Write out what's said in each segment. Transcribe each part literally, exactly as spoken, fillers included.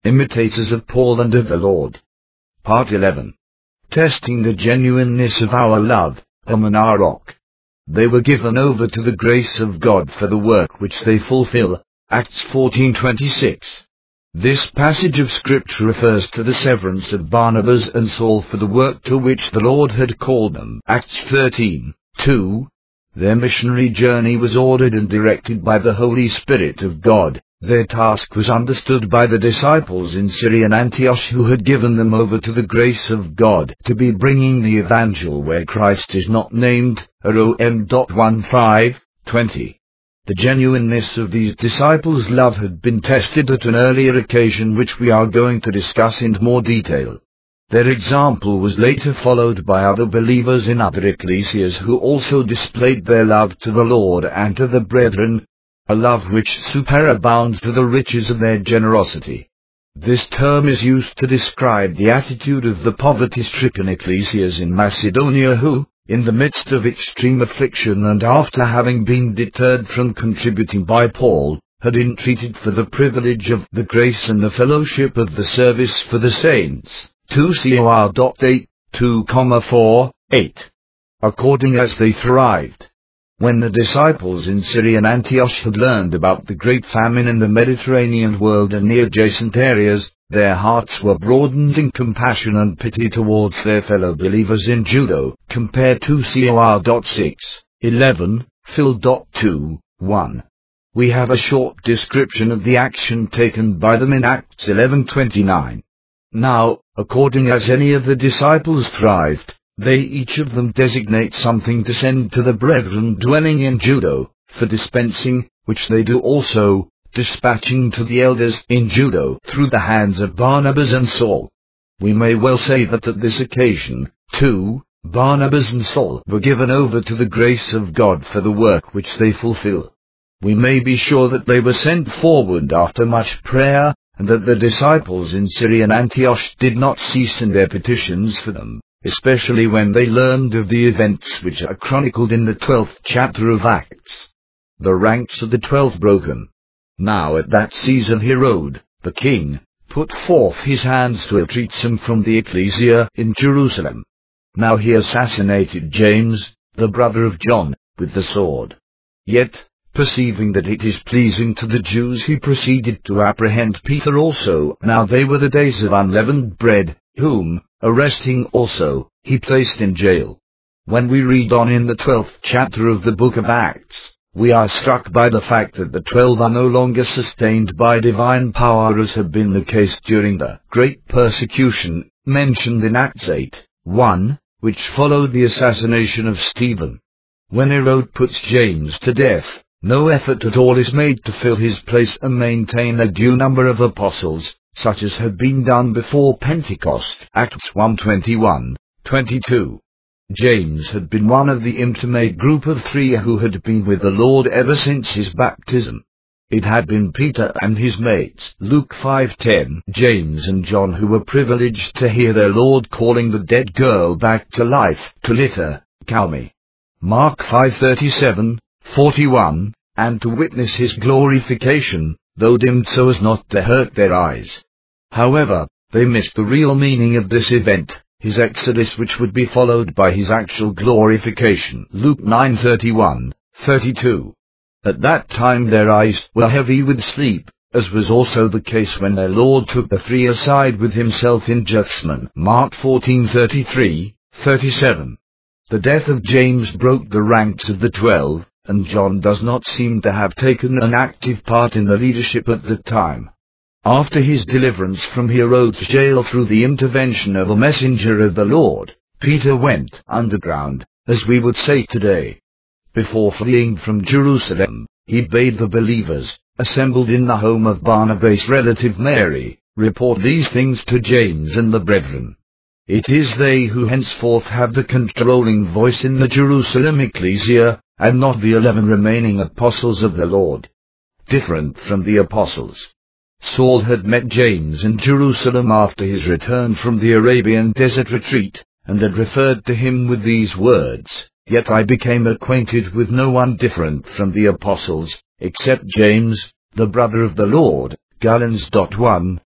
imitators of Paul and of the Lord. Part eleven. Testing the genuineness of our love, Amon Rock. They were given over to the grace of God for the work which they fulfill, Acts fourteen twenty-six. This passage of Scripture refers to the severance of Barnabas and Saul for the work to which the Lord had called them, Acts thirteen two. Their missionary journey was ordered and directed by the Holy Spirit of God. Their task was understood by the disciples in Syrian Antioch, who had given them over to the grace of God to be bringing the evangel where Christ is not named, Rom fifteen twenty. The genuineness of these disciples' love had been tested at an earlier occasion, which we are going to discuss in more detail. Their example was later followed by other believers in other ecclesias who also displayed their love to the Lord and to the brethren, a love which superabounds to the riches of their generosity. This term is used to describe the attitude of the poverty-stricken ecclesias in Macedonia who, in the midst of extreme affliction and after having been deterred from contributing by Paul, had entreated for the privilege of the grace and the fellowship of the service for the saints. two Cor eight, two four, eight. According as they thrived. When the disciples in Syrian Antioch had learned about the great famine in the Mediterranean world and the adjacent areas, their hearts were broadened in compassion and pity towards their fellow believers in Judah. Compare two Cor six, eleven, Phil two, one. We have a short description of the action taken by them in Acts eleven twenty-nine. Now, according as any of the disciples thrived, they each of them designate something to send to the brethren dwelling in Judah, for dispensing, which they do also, dispatching to the elders in Judah through the hands of Barnabas and Saul. We may well say that at this occasion, too, Barnabas and Saul were given over to the grace of God for the work which they fulfill. We may be sure that they were sent forward after much prayer, and that the disciples in Syrian Antioch did not cease in their petitions for them, especially when they learned of the events which are chronicled in the twelfth chapter of Acts. The ranks of the twelve broken. Now at that season Herod, the king, put forth his hands to entreat some from the ecclesia in Jerusalem. Now he assassinated James, the brother of John, with the sword. Yet, perceiving that it is pleasing to the Jews, he proceeded to apprehend Peter also. Now they were the days of unleavened bread, whom, arresting also, he placed in jail. When we read on in the twelfth chapter of the book of Acts, we are struck by the fact that the twelve are no longer sustained by divine power as had been the case during the great persecution, mentioned in Acts eight, one, which followed the assassination of Stephen. When Herod puts James to death, no effort at all is made to fill his place and maintain a due number of apostles, such as had been done before Pentecost. Acts one twenty-one, twenty-two. James had been one of the intimate group of three who had been with the Lord ever since his baptism. It had been Peter and his mates, Luke five ten, James and John, who were privileged to hear their Lord calling the dead girl back to life, Talitha, Cumi. Mark five thirty-seven, forty-one, and to witness his glorification, though dimmed so as not to hurt their eyes. However, they missed the real meaning of this event, his exodus, which would be followed by his actual glorification. Luke nine thirty-one, thirty-two. At that time their eyes were heavy with sleep, as was also the case when their Lord took the three aside with himself in Gethsemane. Mark fourteen thirty-three, thirty-seven. The death of James broke the ranks of the twelve, and John does not seem to have taken an active part in the leadership at the time. After his deliverance from Herod's jail through the intervention of a messenger of the Lord, Peter went underground, as we would say today. Before fleeing from Jerusalem, he bade the believers, assembled in the home of Barnabas' relative Mary, report these things to James and the brethren. It is they who henceforth have the controlling voice in the Jerusalem ecclesia, and not the eleven remaining apostles of the Lord. Different from the apostles. Saul had met James in Jerusalem after his return from the Arabian desert retreat, and had referred to him with these words, "Yet I became acquainted with no one different from the apostles, except James, the brother of the Lord." Galatians one,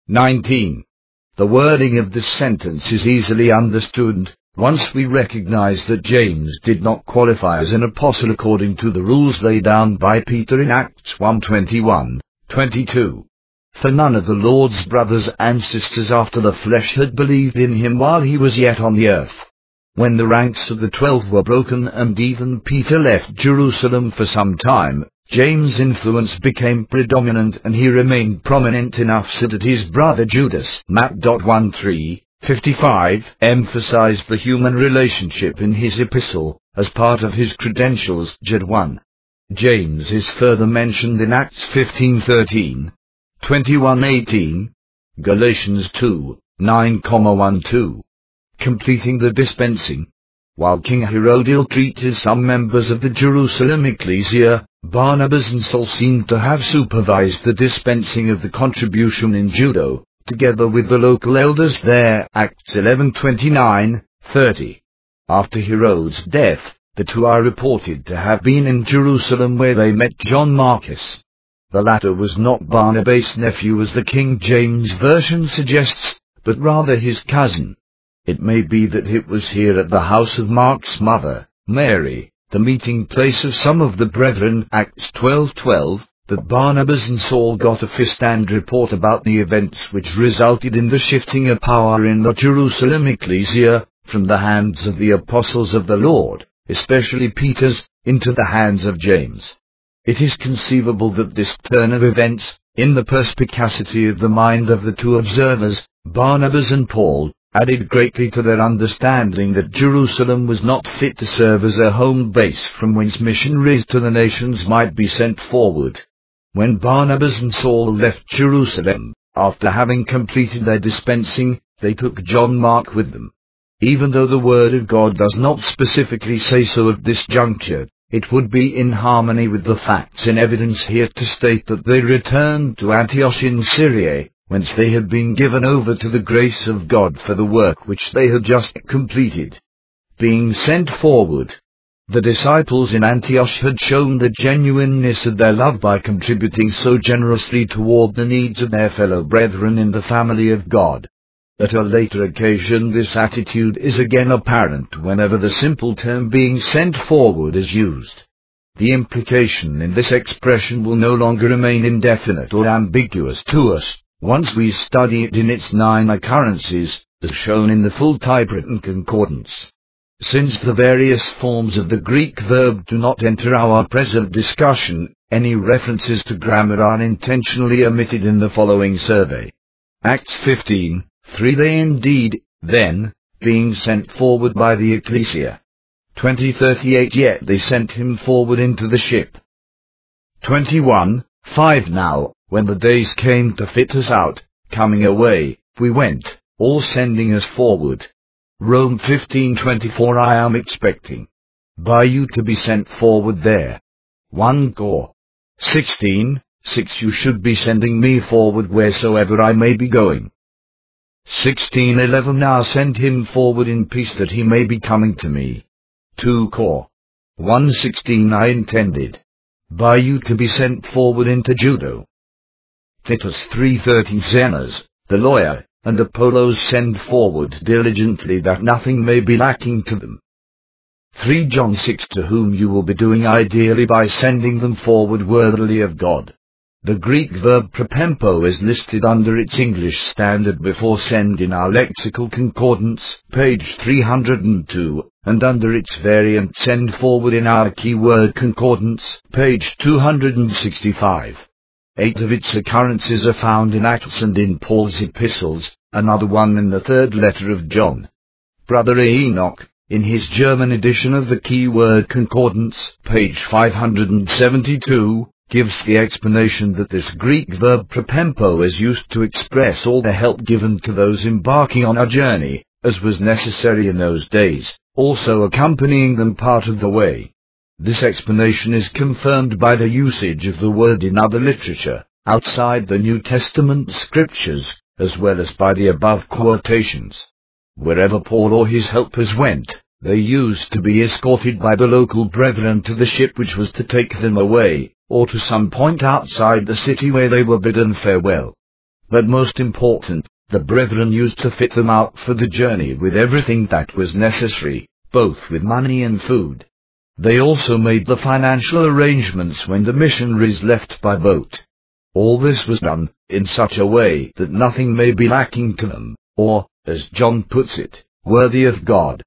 nineteen. The wording of this sentence is easily understood, once we recognize that James did not qualify as an apostle according to the rules laid down by Peter in Acts one twenty-one, twenty-two. For none of the Lord's brothers and sisters after the flesh had believed in him while he was yet on the earth. When the ranks of the twelve were broken and even Peter left Jerusalem for some time, James' influence became predominant and he remained prominent enough so that his brother Judas, Matt thirteen fifty-five, emphasized the human relationship in his epistle, as part of his credentials. Jude one. James is further mentioned in Acts fifteen thirteen, twenty-one eighteen, Galatians two, nine, twelve, completing the dispensing. While King Herod ill-treated some members of the Jerusalem ecclesia, Barnabas and Saul seemed to have supervised the dispensing of the contribution in Judah, together with the local elders there. Acts eleven twenty-nine, thirty. After Herod's death, the two are reported to have been in Jerusalem where they met John Marcus. The latter was not Barnabas' nephew as the King James Version suggests, but rather his cousin. It may be that it was here at the house of Mark's mother, Mary, the meeting place of some of the brethren, Acts twelve twelve, that Barnabas and Saul got a first-hand report about the events which resulted in the shifting of power in the Jerusalem ecclesia, from the hands of the apostles of the Lord, especially Peter's, into the hands of James. It is conceivable that this turn of events, in the perspicacity of the mind of the two observers, Barnabas and Paul, added greatly to their understanding that Jerusalem was not fit to serve as a home base from whence missionaries to the nations might be sent forward. When Barnabas and Saul left Jerusalem, after having completed their dispensing, they took John Mark with them. Even though the Word of God does not specifically say so at this juncture, it would be in harmony with the facts in evidence here to state that they returned to Antioch in Syria, whence they had been given over to the grace of God for the work which they had just completed. Being sent forward, the disciples in Antioch had shown the genuineness of their love by contributing so generously toward the needs of their fellow brethren in the family of God. At a later occasion this attitude is again apparent whenever the simple term being sent forward is used. The implication in this expression will no longer remain indefinite or ambiguous to us, once we study it in its nine occurrences, as shown in the full typewritten concordance. Since the various forms of the Greek verb do not enter our present discussion, any references to grammar are intentionally omitted in the following survey. Acts fifteen, three They indeed, then, being sent forward by the ecclesia. twenty thirty-eight Yet they sent him forward into the ship. twenty-one, five Now, when the days came to fit us out, coming away, we went, all sending us forward. Rome fifteen twenty-four I am expecting by you to be sent forward there. one Cor. sixteen, six You should be sending me forward wheresoever I may be going. sixteen eleven Now send him forward in peace that he may be coming to me. two Cor. one sixteen I intended by you to be sent forward into Judah. Titus three thirty Zenas, the lawyer, and Apollos send forward diligently that nothing may be lacking to them. three John six To whom you will be doing ideally by sending them forward worthily of God. The Greek verb prepempo is listed under its English standard before send in our lexical concordance, page three hundred two, and under its variant send forward in our keyword concordance, page two hundred sixty-five. Eight of its occurrences are found in Acts and in Paul's epistles, another one in the third letter of John. Brother Enoch, in his German edition of the keyword concordance, page five hundred seventy-two, gives the explanation that this Greek verb prepempo is used to express all the help given to those embarking on a journey, as was necessary in those days, also accompanying them part of the way. This explanation is confirmed by the usage of the word in other literature, outside the New Testament scriptures, as well as by the above quotations. Wherever Paul or his helpers went, they used to be escorted by the local brethren to the ship which was to take them away, or to some point outside the city where they were bidden farewell. but most important, the brethren used to fit them out for the journey with everything that was necessary, both with money and food. They also made the financial arrangements when the missionaries left by boat. All this was done in such a way that nothing may be lacking to them, or, as John puts it, worthy of God.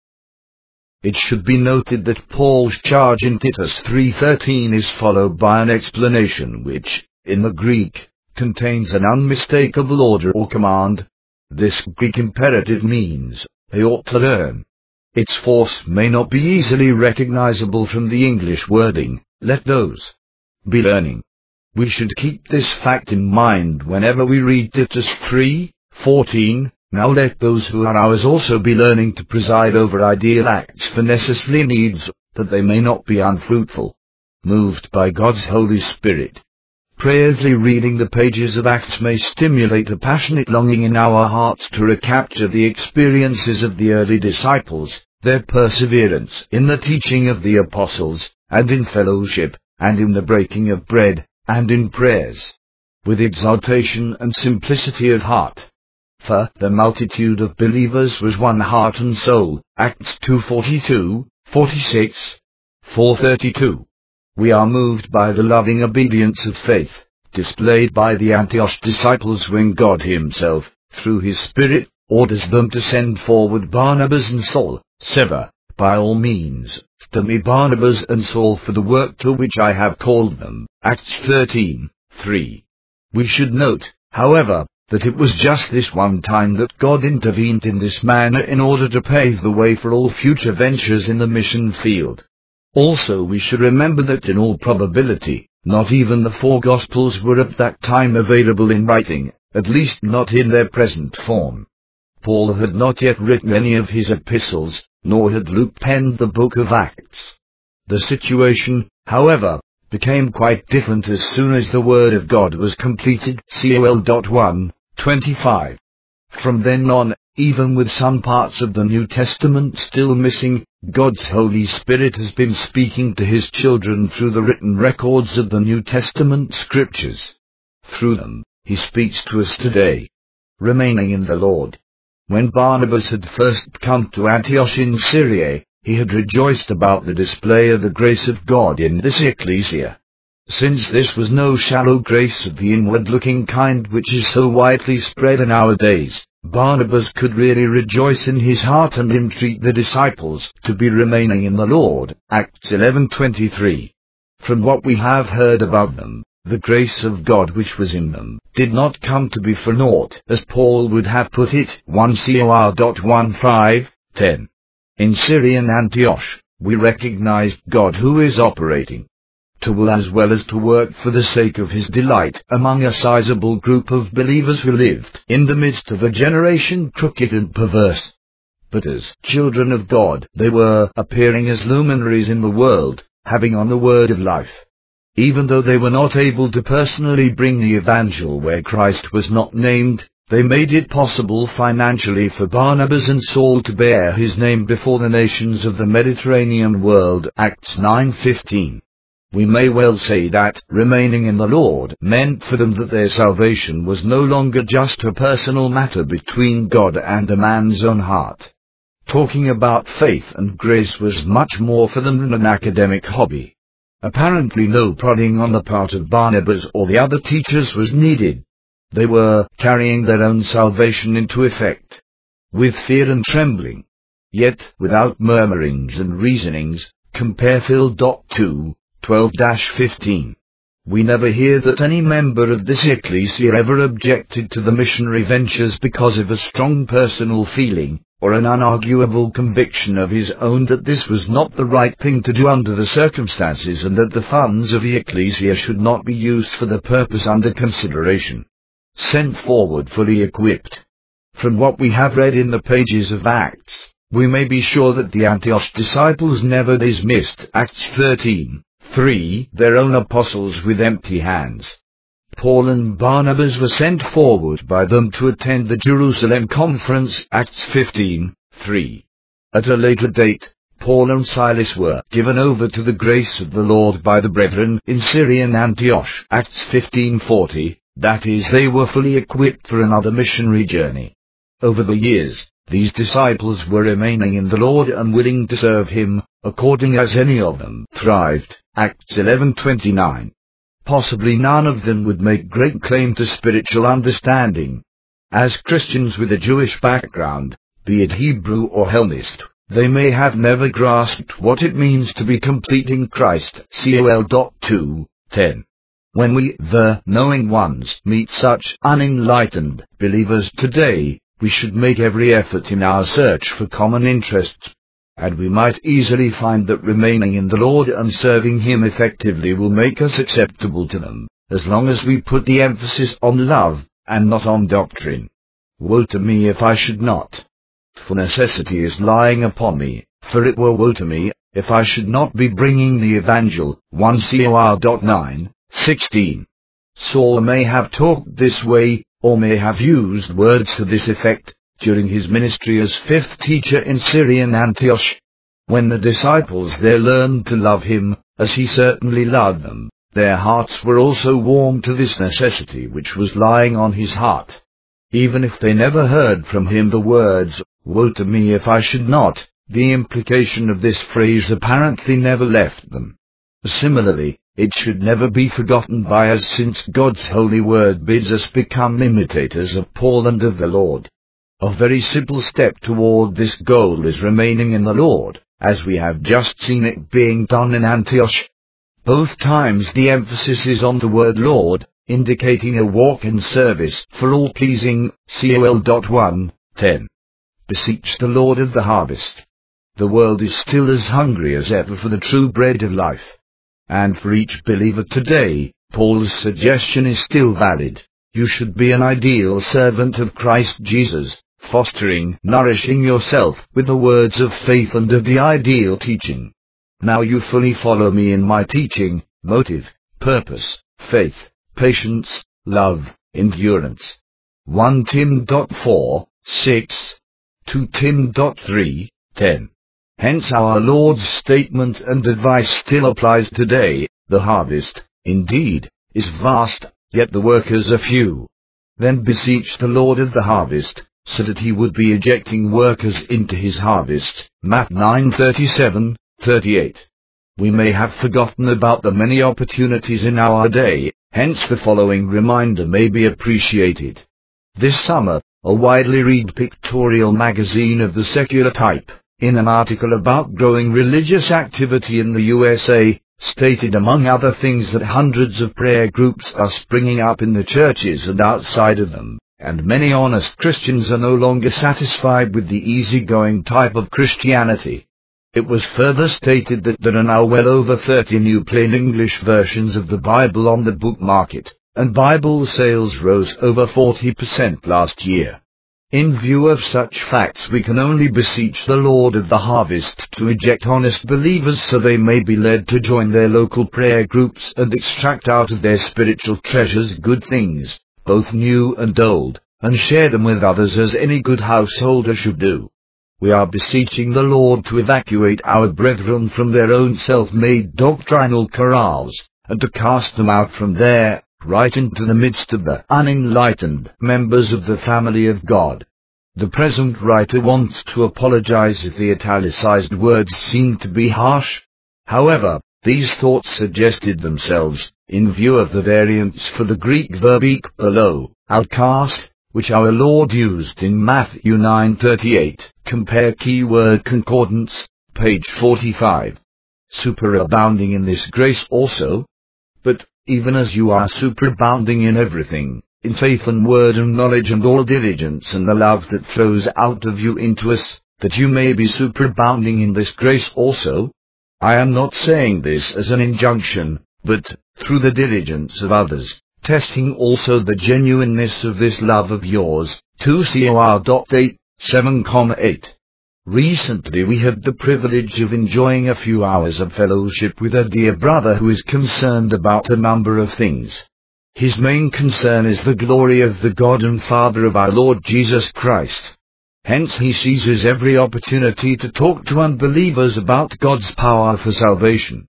It should be noted that Paul's charge in Titus three thirteen is followed by an explanation which, in the Greek, contains an unmistakable order or command. This Greek imperative means, they ought to learn. Its force may not be easily recognizable from the English wording, let those be learning. We should keep this fact in mind whenever we read Titus three fourteen, now let those who are ours also be learning to preside over ideal acts for necessary needs, that they may not be unfruitful. Moved by God's Holy Spirit, prayerfully reading the pages of Acts may stimulate a passionate longing in our hearts to recapture the experiences of the early disciples, their perseverance in the teaching of the apostles, and in fellowship, and in the breaking of bread, and in prayers, with exaltation and simplicity of heart. For the multitude of believers was one heart and soul, Acts two forty-two, forty-six, four thirty-two. We are moved by the loving obedience of faith, displayed by the Antioch disciples when God himself, through his Spirit, orders them to send forward Barnabas and Saul. Sever, by all means, to me Barnabas and Saul for the work to which I have called them. Acts thirteen, three. We should note, however, that it was just this one time that God intervened in this manner in order to pave the way for all future ventures in the mission field. Also we should remember that in all probability, not even the four Gospels were at that time available in writing, at least not in their present form. Paul had not yet written any of his epistles, nor had Luke penned the book of Acts. The situation, however, became quite different as soon as the Word of God was completed. Col one twenty-five. From then on, even with some parts of the New Testament still missing, God's Holy Spirit has been speaking to his children through the written records of the New Testament scriptures. Through them, he speaks to us today. Remaining in the Lord. When Barnabas had first come to Antioch in Syria, he had rejoiced about the display of the grace of God in this ecclesia. Since this was no shallow grace of the inward-looking kind which is so widely spread in our days, Barnabas could really rejoice in his heart and entreat the disciples to be remaining in the Lord. Acts eleven twenty-three. From what we have heard about them, the grace of God which was in them did not come to be for naught, as Paul would have put it. First Cor one five, ten. In Syrian Antioch, we recognized God who is operating to will as well as to work for the sake of his delight among a sizable group of believers who lived in the midst of a generation crooked and perverse. But as children of God, they were appearing as luminaries in the world, having on the word of life. Even though they were not able to personally bring the evangel where Christ was not named, they made it possible financially for Barnabas and Saul to bear his name before the nations of the Mediterranean world. Acts nine fifteen. We may well say that remaining in the Lord meant for them that their salvation was no longer just a personal matter between God and a man's own heart. Talking about faith and grace was much more for them than an academic hobby. Apparently no prodding on the part of Barnabas or the other teachers was needed. They were carrying their own salvation into effect, with fear and trembling, yet without murmurings and reasonings. Compare Phil two twelve fifteen. We never hear that any member of this ecclesia ever objected to the missionary ventures because of a strong personal feeling, or an unarguable conviction of his own that this was not the right thing to do under the circumstances, and that the funds of the ecclesia should not be used for the purpose under consideration. Sent forward fully equipped. From what we have read in the pages of Acts, we may be sure that the Antioch disciples never dismissed Acts thirteen three, their own apostles with empty hands. Paul and Barnabas were sent forward by them to attend the Jerusalem conference. Acts fifteen three. At a later date, Paul and Silas were given over to the grace of the Lord by the brethren in Syrian Antioch. Acts fifteen forty, That is, they were fully equipped for another missionary journey. Over the years, these disciples were remaining in the Lord and willing to serve Him, according as any of them thrived. Acts eleven twenty-nine. Possibly none of them would make great claim to spiritual understanding. As Christians with a Jewish background, be it Hebrew or Hellenist, they may have never grasped what it means to be complete in Christ. Col two ten. When we, the knowing ones, meet such unenlightened believers today, we should make every effort in our search for common interests, and we might easily find that remaining in the Lord and serving Him effectively will make us acceptable to them, as long as we put the emphasis on love, and not on doctrine. Woe to me if I should not. For necessity is lying upon me, for it were woe to me, if I should not be bringing the Evangel. First Cor nine sixteen. Saul may have talked this way, or may have used words to this effect, during his ministry as fifth teacher in Syrian Antioch. When the disciples there learned to love him, as he certainly loved them, their hearts were also warmed to this necessity which was lying on his heart. Even if they never heard from him the words, "Woe to me if I should not," the implication of this phrase apparently never left them. Similarly, it should never be forgotten by us, since God's holy word bids us become imitators of Paul and of the Lord. A very simple step toward this goal is remaining in the Lord, as we have just seen it being done in Antioch. Both times the emphasis is on the word Lord, indicating a walk in service for all pleasing. Col one ten. Beseech the Lord of the harvest. The world is still as hungry as ever for the true bread of life. And for each believer today, Paul's suggestion is still valid. You should be an ideal servant of Christ Jesus, fostering, nourishing yourself with the words of faith and of the ideal teaching. Now you fully follow me in my teaching, motive, purpose, faith, patience, love, endurance. First Timothy four six, Second Timothy three ten. Hence our Lord's statement and advice still applies today. The harvest, indeed, is vast, yet the workers are few. Then beseech the Lord of the harvest, so that He would be ejecting workers into His harvest. Matthew nine thirty-seven thirty-eight. We may have forgotten about the many opportunities in our day, hence the following reminder may be appreciated. This summer, a widely read pictorial magazine of the secular type, in an article about growing religious activity in the U S A, stated among other things that hundreds of prayer groups are springing up in the churches and outside of them, and many honest Christians are no longer satisfied with the easygoing type of Christianity. It was further stated that there are now well over thirty new plain English versions of the Bible on the book market, and Bible sales rose over forty percent last year. In view of such facts, we can only beseech the Lord of the harvest to eject honest believers so they may be led to join their local prayer groups and extract out of their spiritual treasures good things, both new and old, and share them with others as any good householder should do. We are beseeching the Lord to evacuate our brethren from their own self-made doctrinal corrals, and to cast them out from there, right into the midst of the unenlightened members of the family of God. The present writer wants to apologize if the italicized words seem to be harsh. However, these thoughts suggested themselves, in view of the variants for the Greek verb ek below, outcast, which our Lord used in Matthew nine thirty-eight, compare keyword concordance, page forty-five. Superabounding in this grace also. But, even as you are superabounding in everything, in faith and word and knowledge and all diligence and the love that flows out of you into us, that you may be superabounding in this grace also. I am not saying this as an injunction, but, through the diligence of others, testing also the genuineness of this love of yours. Second Cor eight seven eight. Recently we had the privilege of enjoying a few hours of fellowship with a dear brother who is concerned about a number of things. His main concern is the glory of the God and Father of our Lord Jesus Christ. Hence he seizes every opportunity to talk to unbelievers about God's power for salvation.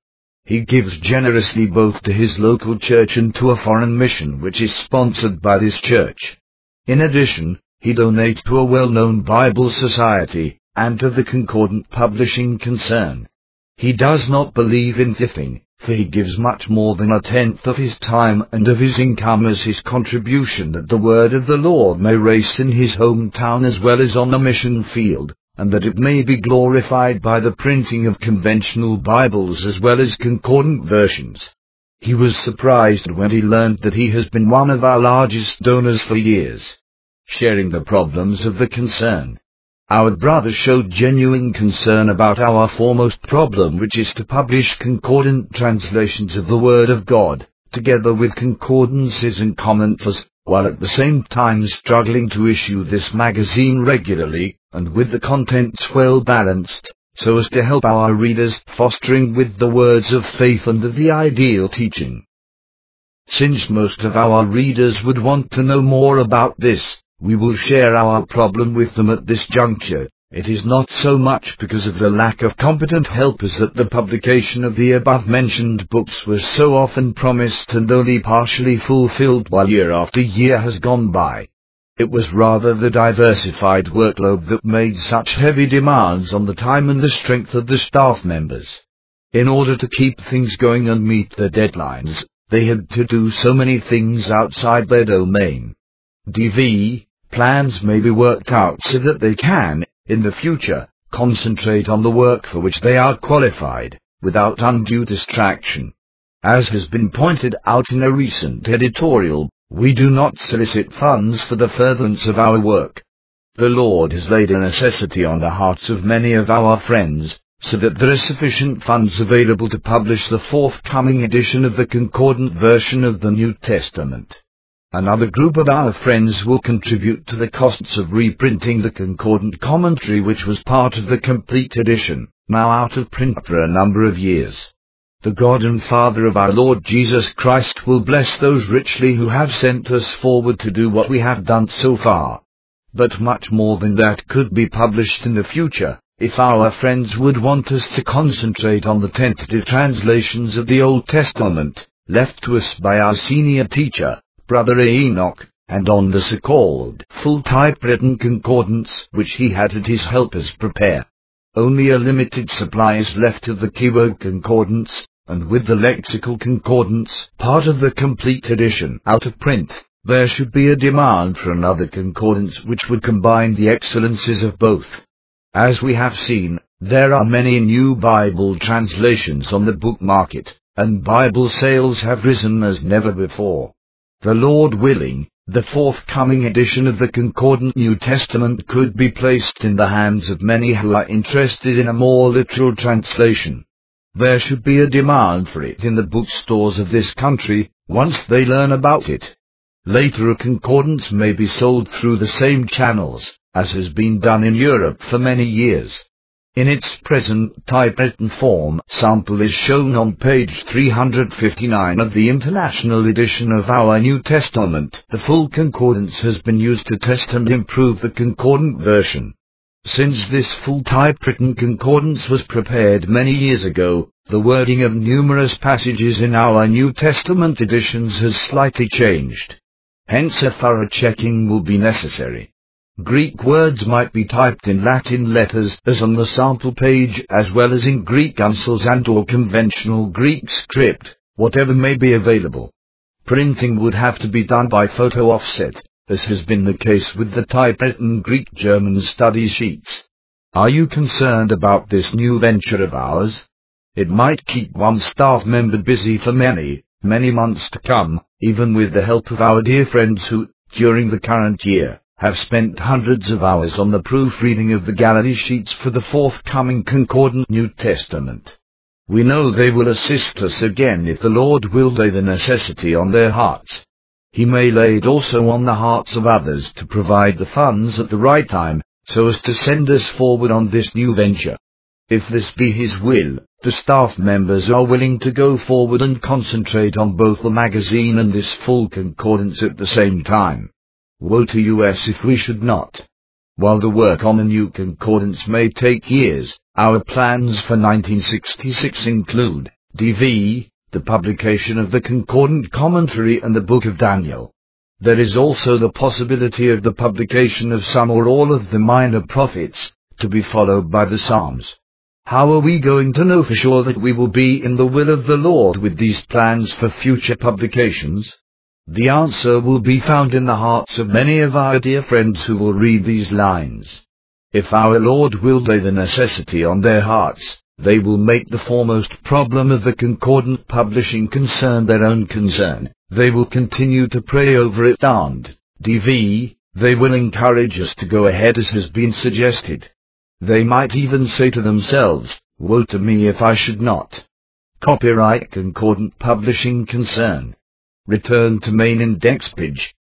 He gives generously both to his local church and to a foreign mission which is sponsored by this church. In addition, he donates to a well-known Bible society, and to the Concordant Publishing Concern. He does not believe in tithing, for he gives much more than a tenth of his time and of his income as his contribution that the word of the Lord may race in his hometown as well as on the mission field, and that it may be glorified by the printing of conventional Bibles as well as concordant versions. He was surprised when he learned that he has been one of our largest donors for years, sharing the problems of the concern. Our brother showed genuine concern about our foremost problem, which is to publish concordant translations of the Word of God, together with concordances and commentaries, while at the same time struggling to issue this magazine regularly, and with the contents well balanced, so as to help our readers, fostering with the words of faith and of the ideal teaching. Since most of our readers would want to know more about this, we will share our problem with them at this juncture. It is not so much because of the lack of competent helpers that the publication of the above-mentioned books was so often promised and only partially fulfilled while year after year has gone by. It was rather the diversified workload that made such heavy demands on the time and the strength of the staff members. In order to keep things going and meet their deadlines, they had to do so many things outside their domain. D V plans may be worked out so that they can, in the future, concentrate on the work for which they are qualified, without undue distraction. As has been pointed out in a recent editorial, we do not solicit funds for the furtherance of our work. The Lord has laid a necessity on the hearts of many of our friends, so that there are sufficient funds available to publish the forthcoming edition of the concordant version of the New Testament. Another group of our friends will contribute to the costs of reprinting the concordant commentary, which was part of the complete edition, now out of print for a number of years. The God and Father of our Lord Jesus Christ will bless those richly who have sent us forward to do what we have done so far. But much more than that could be published in the future, if our friends would want us to concentrate on the tentative translations of the Old Testament, left to us by our senior teacher, Brother Enoch, and on the so-called full typewritten concordance which he had had his helpers prepare. Only a limited supply is left of the keyword concordance, and with the lexical concordance, part of the complete edition, out of print, there should be a demand for another concordance which would combine the excellences of both. As we have seen, there are many new Bible translations on the book market, and Bible sales have risen as never before. The Lord willing, the forthcoming edition of the Concordant New Testament could be placed in the hands of many who are interested in a more literal translation. There should be a demand for it in the bookstores of this country, once they learn about it. Later a concordance may be sold through the same channels, as has been done in Europe for many years. In its present typewritten form, sample is shown on page three hundred fifty-nine of the International Edition of our New Testament. The full concordance has been used to test and improve the concordant version. Since this full typewritten concordance was prepared many years ago, the wording of numerous passages in our New Testament editions has slightly changed. Hence a thorough checking will be necessary. Greek words might be typed in Latin letters as on the sample page, as well as in Greek uncials and or conventional Greek script, whatever may be available. Printing would have to be done by photo offset, as has been the case with the typewritten Greek-German study sheets. Are you concerned about this new venture of ours? It might keep one staff member busy for many, many months to come, even with the help of our dear friends who, during the current year, have spent hundreds of hours on the proofreading of the gallery sheets for the forthcoming Concordant New Testament. We know they will assist us again if the Lord will lay the necessity on their hearts. He may lay it also on the hearts of others to provide the funds at the right time, so as to send us forward on this new venture. If this be His will, the staff members are willing to go forward and concentrate on both the magazine and this full concordance at the same time. Woe to us if we should not. While the work on the new concordance may take years, our plans for nineteen sixty-six include D V The publication of the Concordant Commentary and the Book of Daniel. There is also the possibility of the publication of some or all of the minor prophets, to be followed by the Psalms. How are we going to know for sure that we will be in the will of the Lord with these plans for future publications? The answer will be found in the hearts of many of our dear friends who will read these lines. If our Lord will lay the necessity on their hearts, they will make the foremost problem of the concordant publishing concern their own concern. They will continue to pray over it and, D V, they will encourage us to go ahead as has been suggested. They might even say to themselves, woe to me if I should not. Copyright Concordant Publishing Concern. Return to main index page.